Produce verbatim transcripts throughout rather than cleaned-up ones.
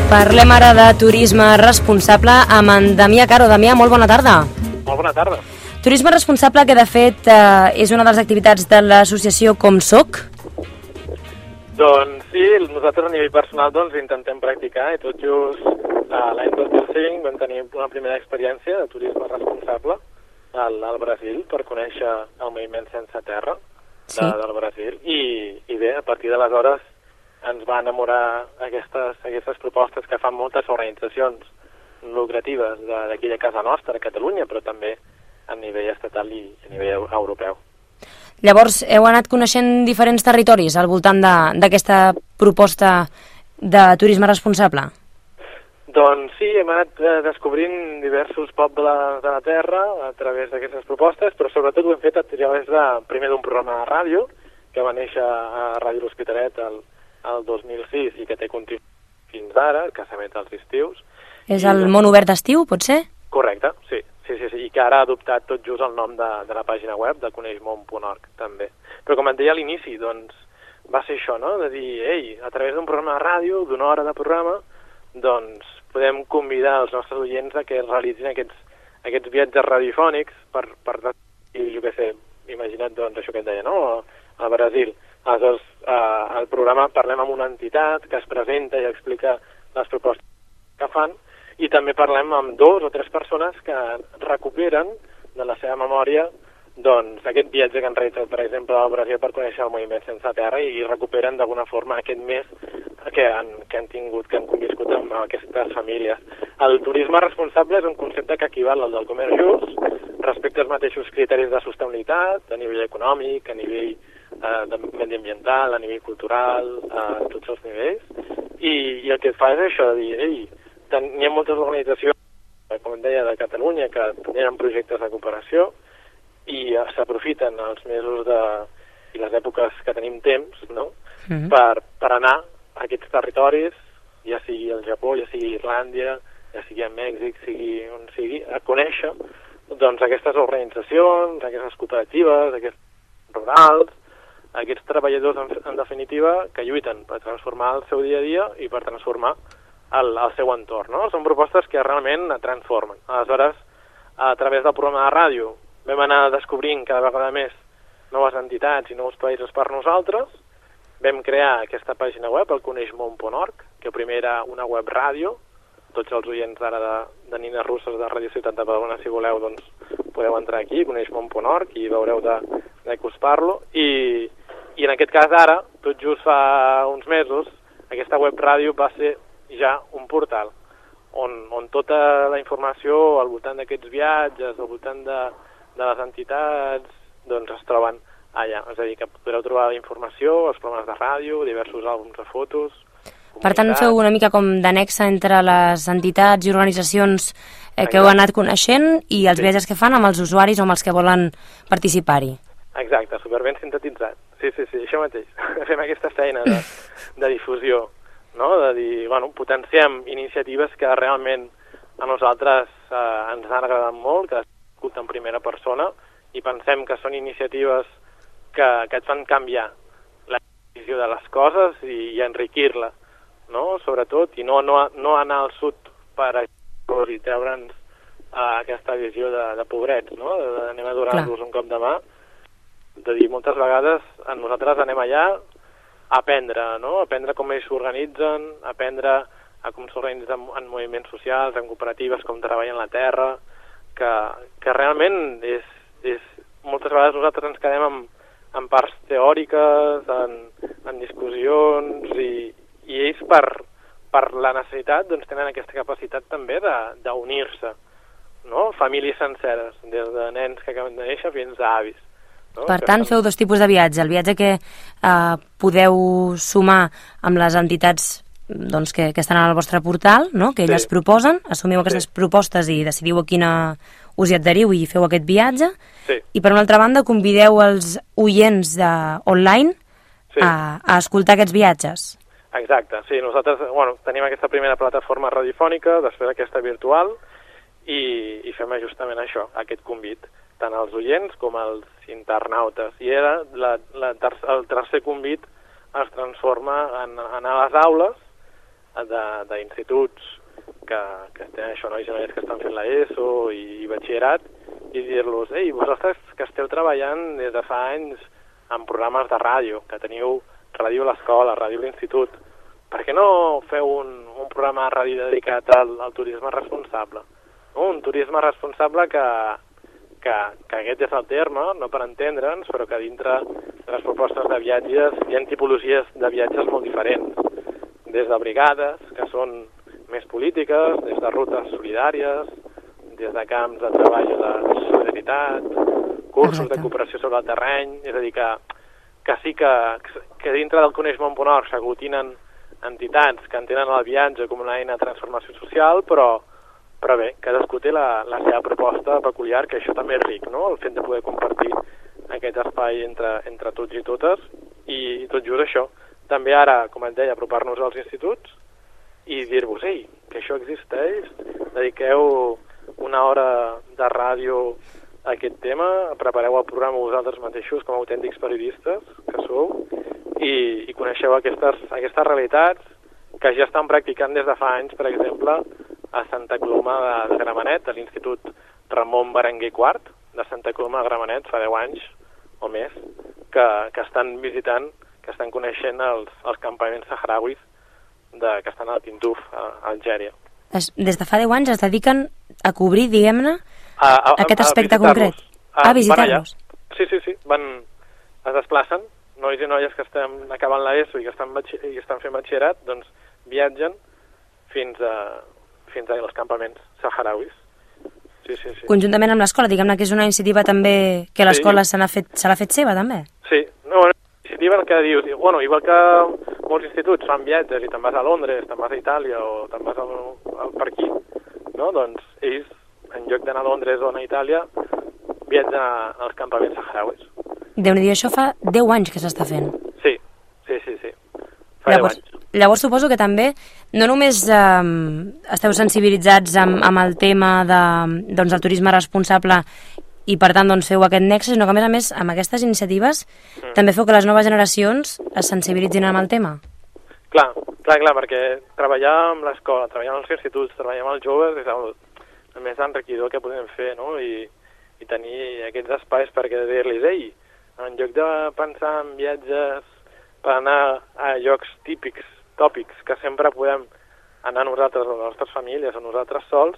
Parlem ara de turisme responsable amb en Damià Caro. Damià, molt bona tarda. Molt bona tarda. Turisme responsable que de fet eh, és una de les activitats de l'associació Com Soc. Doncs sí, nosaltres a nivell personal doncs, intentem practicar i tot just eh, l'any dos mil cinc vam tenir una primera experiència de turisme responsable al, al Brasil per conèixer el moviment Sense Terra de, sí. del Brasil i, i bé, a partir d'aleshores ens va enamorar aquestes, aquestes propostes que fan moltes organitzacions lucratives d'aquí de casa nostra, a Catalunya, però també a nivell estatal i a nivell europeu. Llavors, heu anat coneixent diferents territoris al voltant d'aquesta proposta de turisme responsable? Doncs sí, hem anat eh, descobrint diversos pobles de la Terra a través d'aquestes propostes, però sobretot ho hem fet a través de, primer d'un programa de ràdio, que va néixer a Ràdio L'Hospitalet el, el dos mil sis i que té contingut fins ara, que s'emet als estius. És el Món Obert d'Estiu, pot ser? Correcte, sí. Sí, sí, sí, i que ara ha adoptat tot just el nom de, de la pàgina web de coneixmon punt org, també. Però com et deia a l'inici, doncs, va ser això, no?, de dir, ei, a través d'un programa de ràdio, d'una hora de programa, doncs, podem convidar els nostres oients a que realitzin aquests, aquests viatges radiofònics per, per jo què sé, imagina't, doncs, això que et deia, no?, al Brasil. Aleshores, eh, al programa parlem amb una entitat que es presenta i explica les propostes que fan, i també parlem amb dos o tres persones que recuperen de la seva memòria doncs, aquest viatge que han realitzat, per exemple, al Brasil per conèixer el moviment Sense Terra i recuperen d'alguna forma aquest mes que han, que han tingut, que han conviscut amb aquestes famílies. El turisme responsable és un concepte que equival al del comerç just respecte als mateixos criteris de sostenibilitat, a nivell econòmic, a nivell eh, de mediambiental, a nivell cultural, a tots els nivells, i, i el que fa és això, de dir, ei, hi ha moltes organitzacions, com em deia, de Catalunya, que tenen projectes de cooperació i s'aprofiten els mesos de, i les èpoques que tenim temps, no?, mm-hmm. per, per anar a aquests territoris, ja sigui el Japó, ja sigui Islàndia, ja sigui a Mèxic, sigui on sigui, a conèixer doncs, aquestes organitzacions, aquestes cooperatives, aquests rurals, aquests treballadors, en, en definitiva, que lluiten per transformar el seu dia a dia i per transformar al, al seu entorn, no? Són propostes que realment transformen. Aleshores, a través del programa de ràdio, vam anar descobrint cada vegada més noves entitats i nous països per nosaltres. Vam crear aquesta pàgina web, el coneixmon punt org, que primer era una web ràdio. Tots els oients ara de, de Nines Russes de Ràdio Ciutat de Badalona, si voleu, doncs podeu entrar aquí, coneixmon punt org, i veureu de, de què us parlo. I, I en aquest cas ara, tot just fa uns mesos, aquesta web ràdio va ser ja un portal on, on tota la informació al voltant d'aquests viatges, al voltant de, de les entitats, doncs es troben allà. És a dir, que podreu trobar informació, els programes de ràdio, diversos àlbums de fotos. Per tant, feu una mica com d'anexa entre les entitats i organitzacions eh, que heu anat coneixent i els sí. viatges que fan amb els usuaris o amb els que volen participar-hi. Exacte, superben sintetitzat. Sí, sí, sí, això mateix. Fem aquesta feina de, de difusió, no? De dir, bueno, potenciem iniciatives que realment a nosaltres eh, ens han agradat molt, que escolten en primera persona, i pensem que són iniciatives que, que et fan canviar la visió de les coses i, i enriquir-la, no? Sobretot, i no, no, no anar al sud per i treure'ns eh, aquesta visió de, de pobrets, no? De, de, anem a donar-los un cop de mà, de dir, moltes vegades nosaltres anem allà a aprendre, no? A aprendre com ells s'organitzen, a aprendre a com s'organitzen en moviments socials, en cooperatives, com treballen la terra, que, que realment és, és... Moltes vegades nosaltres ens quedem en, en parts teòriques, en, en discussions, i, i ells per, per la necessitat doncs, tenen aquesta capacitat també d'unir-se, no? Famílies senceres, des de nens que acaben de néixer fins a avis. No? Per tant, feu dos tipus de viatge. El viatge que eh, podeu sumar amb les entitats doncs, que, que estan al vostre portal, no? Que elles sí. proposen, assumiu aquestes sí. propostes i decidiu a quina us hi adheriu i feu aquest viatge. Sí. I per una altra banda, convideu els oients de, online sí. a, a escoltar aquests viatges. Exacte, sí. Nosaltres bueno, tenim aquesta primera plataforma radiofònica, després aquesta virtual, i, i fem justament això, aquest convit, tant als oients com als internautes. I era la, la ter el tercer convit es transforma en, en anar a les aules d'instituts que, que tenen això, nois i noies que estan fent l'ESO i, i batxillerat, i dir-los, ei, vosaltres que esteu treballant des de fa anys en programes de ràdio, que teniu ràdio a l'escola, ràdio a l'institut, per què no feu un, un programa de ràdio dedicat al, al turisme responsable? No? Un turisme responsable que, que, que aquest és el terme, no per entendre'ns, però que dintre de les propostes de viatges hi ha tipologies de viatges molt diferents, des de brigades, que són més polítiques, des de rutes solidàries, des de camps de treball de solidaritat, cursos Exacte. de cooperació sobre el terreny, és a dir, que, que sí que, que dintre del Coneix Món punt org s'aglutinen entitats que entenen el viatge com una eina de transformació social, però, però bé, cadascú té la, la seva proposta peculiar, que això també és ric, no?, el fet de poder compartir aquest espai entre, entre tots i totes, i, i tot just això. També ara, com et deia, apropar-nos als instituts i dir-vos, ei, que això existeix, dediqueu una hora de ràdio a aquest tema, prepareu el programa vosaltres mateixos com a autèntics periodistes que sou i, i coneixeu aquestes, aquestes realitats que ja estan practicant des de fa anys, per exemple, a Santa Coloma de, de Gramenet, a l'Institut Ramon Berenguer quart de Santa Coloma de Gramenet, fa deu anys o més, que, que estan visitant, que estan coneixent els, els campaments saharauis de, que estan al Tintuf, a, a Algèria. Es, des de fa deu anys es dediquen a cobrir, diguem-ne, aquest aspecte a concret. A, a visitar-los. Sí, sí, sí. Van, es desplacen, nois i noies que estem acabant l'ESO i que estan, i que estan fent batxillerat, doncs viatgen fins a, fins als campaments saharauis. Sí, sí, sí. Conjuntament amb l'escola, diguem-ne que és una iniciativa també que l'escola sí. se l'ha fet, se l'ha fet seva, també. Sí, no, una iniciativa que dius, bueno, igual que molts instituts fan viatges i te'n vas a Londres, te'n vas a Itàlia o te'n vas al, al per aquí, no? Doncs ells, en lloc d'anar a Londres o a Itàlia, viatgen als campaments saharauis. Déu-n'hi-do, això fa deu anys que s'està fent. Sí, sí, sí, sí. Fa llavors, deu anys. Llavors suposo que també no només eh, esteu sensibilitzats amb, amb el tema de, doncs, del turisme responsable i per tant doncs, feu aquest nexe, sinó que a més a més amb aquestes iniciatives mm. també feu que les noves generacions es sensibilitzin amb el tema. Clar, clar, clar, perquè treballar amb l'escola, treballar amb els instituts, treballar amb els joves és el, el més enriquidor que podem fer, no? I, i tenir aquests espais perquè dir-los, ei, en lloc de pensar en viatges per anar a llocs típics, tòpics, que sempre podem anar nosaltres o les nostres famílies o nosaltres sols,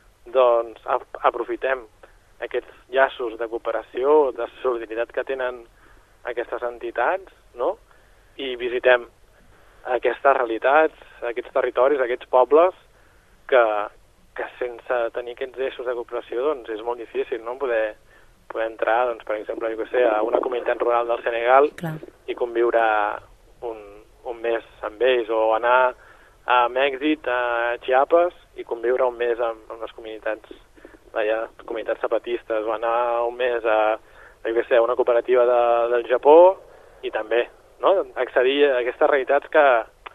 doncs aprofitem aquests llaços de cooperació, de solidaritat que tenen aquestes entitats, no? I visitem aquestes realitats, aquests territoris, aquests pobles que, que sense tenir aquests eixos de cooperació doncs és molt difícil, no? Poder, poder entrar, doncs, per exemple, jo què sé, a una comunitat rural del Senegal Clar. i conviure un, un mes amb ells, o anar a Mèxic, a Chiapas, i conviure un mes amb, amb les comunitats allà, comunitats zapatistes, o anar un mes a, jo què sé, a una cooperativa de, del Japó, i també, no?, accedir a aquestes realitats que,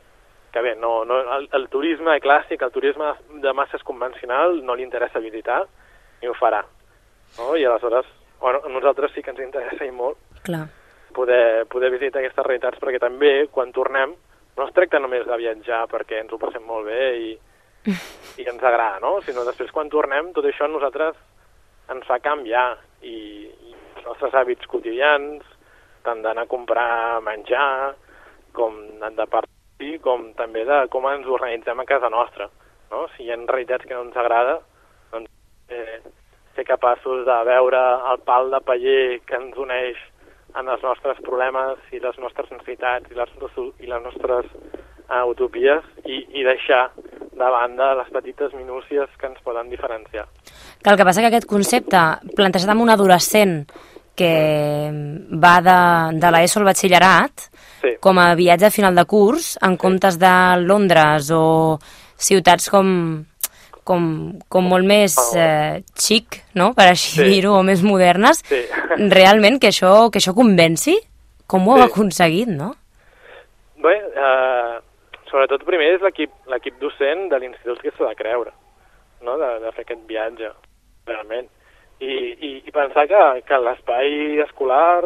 que bé, no, no, el, el turisme clàssic, el turisme de masses convencional no li interessa visitar, ni ho farà, no? I aleshores, bueno, a nosaltres sí que ens interessa i molt Clar. Poder, poder visitar aquestes realitats, perquè també, quan tornem, no es tracta només de viatjar perquè ens ho passem molt bé i, i ens agrada, no? Sinó després, quan tornem, tot això a nosaltres ens fa canviar i, i els nostres hàbits quotidians, tant d'anar a comprar menjar, com de partir, com també de com ens organitzem a casa nostra, no? Si hi ha realitats que no ens agrada, doncs eh, ser capaços de veure el pal de paller que ens uneix en els nostres problemes i les nostres necessitats i les, i les nostres uh, utopies i, i deixar de banda les petites minúcies que ens poden diferenciar. Que el que passa que aquest concepte, plantejat amb un adolescent que va de, de l'ESO al batxillerat, sí. com a viatge a final de curs, en sí. comptes de Londres o ciutats com... Com, com molt més eh, xic, no?, per així sí. dir-ho, o més modernes, sí. realment que això, que això convenci? Com ho sí. heu aconseguit, no? Bé, eh, sobretot primer és l'equip l'equip docent de l'institut que s'ha de creure, no?, de, de fer aquest viatge, realment. I, i, i pensar que, que l'espai escolar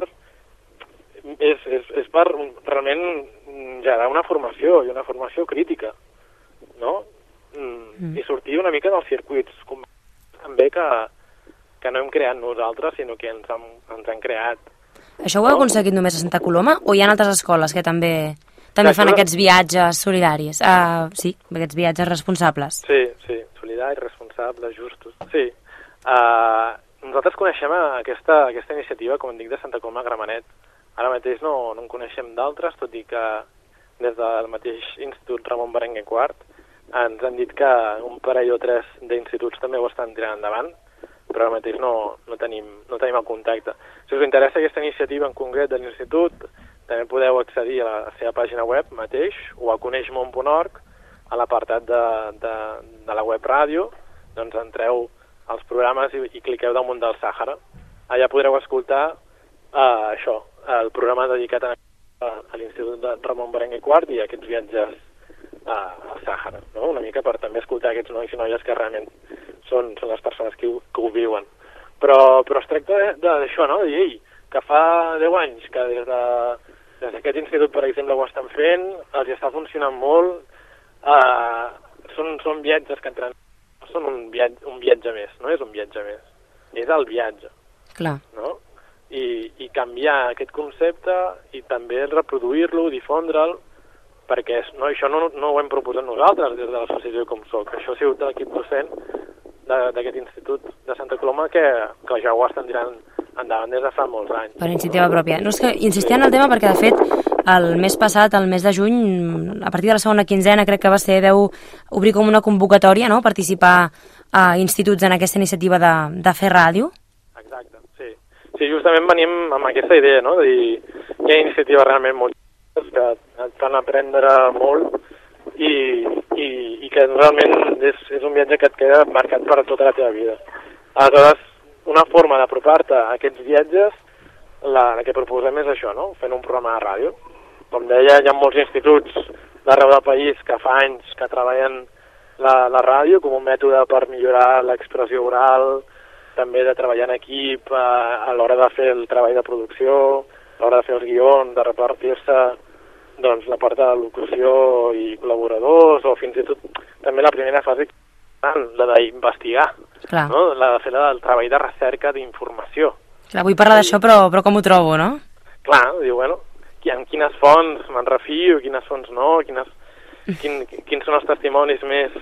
és, és, és per realment generar una formació, i una formació crítica, no? Mm. I sortir una mica dels circuits també que, que no hem creat nosaltres, sinó que ens han, ens han creat. Això ho heu no? aconseguit només a Santa Coloma o hi ha altres escoles que també també fan aquests viatges solidaris? Uh, sí, aquests viatges responsables. Sí, sí, solidaris, responsables, justos. Sí. Uh, nosaltres coneixem aquesta, aquesta iniciativa, com dic, de Santa Coloma Gramenet. Ara mateix no, no en coneixem d'altres, tot i que des del mateix Institut Ramon Berenguer quart ens han dit que un parell o tres d'instituts també ho estan tirant endavant, però ara mateix no, no, tenim, no tenim el contacte. Si us interessa aquesta iniciativa en concret de l'institut, també podeu accedir a la seva pàgina web mateix o a coneix món punt org, a l'apartat de, de, de la web ràdio, doncs entreu als programes i, i cliqueu damunt del Sàhara. Allà podreu escoltar uh, això, el programa dedicat a, a l'Institut de Ramon Berenguer quart i a aquests viatges uh, al Sàhara, no? Una mica per també escoltar aquests nois i noies que realment són, són les persones que ho, que ho viuen. Però, però es tracta d'això, no? De dir, ei, que fa deu anys que des de des d'aquest institut, per exemple, ho estan fent, els està funcionant molt, uh, són, són viatges que entren, són un viatge, un viatge més, no és un viatge més, és el viatge. Clar. No? I, i canviar aquest concepte i també reproduir-lo, difondre'l, perquè no, això no, no ho hem proposat nosaltres des de l'associació Com Soc, això ha sigut l'equip docent d'aquest institut de Santa Coloma que, que ja ho estan tirant endavant des de fa molts anys. Per iniciativa pròpia. No, és que insistia en el tema perquè, de fet, el mes passat, el mes de juny, a partir de la segona quinzena, crec que va ser, veu obrir com una convocatòria, no?, participar a instituts en aquesta iniciativa de, de fer ràdio. Exacte, sí. Sí, justament venim amb aquesta idea, no?, de dir, hi ha iniciatives realment molt que et fan aprendre molt i, i, i que realment és, és un viatge que et queda marcat per tota la teva vida. Aleshores, una forma d'apropar-te a aquests viatges, la, la que proposem és això, no?, fent un programa de ràdio. Com deia, hi ha molts instituts d'arreu del país que fa anys que treballen la, la ràdio com un mètode per millorar l'expressió oral, també de treballar en equip a, a l'hora de fer el treball de producció, a l'hora de fer els guions, de repartir-se doncs, la part de la locució i col·laboradors, o fins i tot també la primera fase, la d'investigar, no? La de fer el treball de recerca d'informació. Clar, vull parlar d'això, però, però com ho trobo, no? Clar, diu, bueno, en quines fonts me'n refio, quines fonts no, quines, quin, quins són els testimonis més,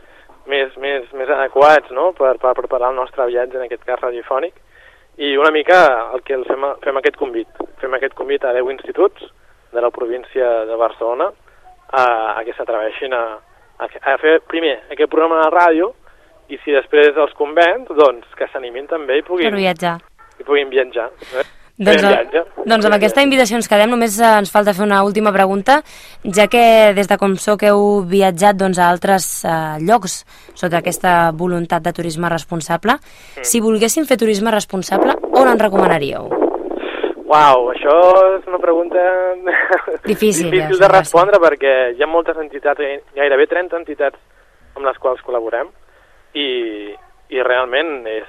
més, més, més adequats, no?, per, per preparar el nostre viatge, en aquest cas radiofònic, i una mica el que el fem, fem aquest convit. Fem aquest convit a deu instituts de la província de Barcelona a, a que s'atreveixin a, a fer primer aquest programa de ràdio i si després els convenç, doncs que s'animin també i puguin viatjar. I puguin viatjar. Eh? Doncs, viatge. doncs amb aquesta invitació ens quedem, només ens falta fer una última pregunta, ja que des de Com Soc heu viatjat doncs, a altres uh, llocs sota aquesta voluntat de turisme responsable. Mm. Si volguéssim fer turisme responsable, on en recomanaríeu? Uau, això és una pregunta difícil, difícil de respondre perquè hi ha moltes entitats, gairebé trenta entitats amb les quals col·laborem i, i realment és,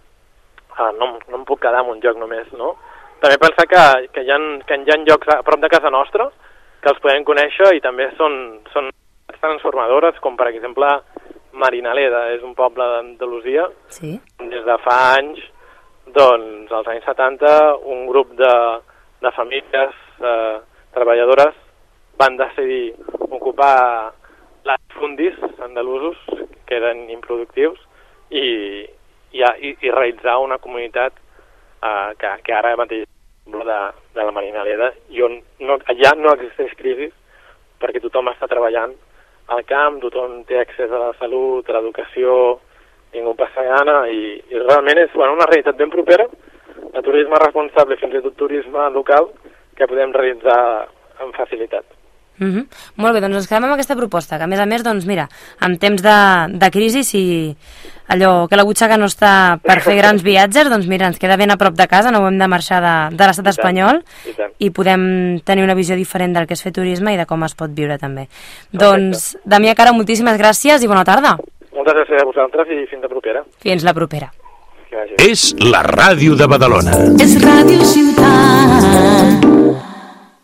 ah, no, no em puc quedar en un lloc només, no? També pensar que, que, hi ha, que hi ha llocs a prop de casa nostra que els podem conèixer i també són, són transformadores, com per exemple Marinaleda, és un poble d'Andalusia, sí. Des de fa anys. Doncs als anys setanta un grup de, de famílies eh, treballadores van decidir ocupar les fundis andalusos que eren improductius i, i, i, i realitzar una comunitat eh, que, que ara mateix de, de la Marinaleda i on no, allà no existeix crisi perquè tothom està treballant al camp, tothom té accés a la salut, a l'educació, ningú passa gana i, i realment és bueno, una realitat ben propera de turisme responsable, fins i tot turisme local que podem realitzar amb facilitat. Mm-hmm. Molt bé, doncs ens quedem amb aquesta proposta, que a més a més, doncs mira, en temps de, de crisi, si allò que la butxaca no està per fer grans viatges, doncs mira, ens queda ben a prop de casa, no hem de marxar de, de l'estat espanyol i, i podem tenir una visió diferent del que és fer turisme i de com es pot viure també. Perfecte. Doncs, Damià Cara, moltíssimes gràcies i bona tarda. Moltes gràcies a vosaltres i fins la propera. Fins la propera. És la ràdio de Badalona. És Ràdio Ciutat.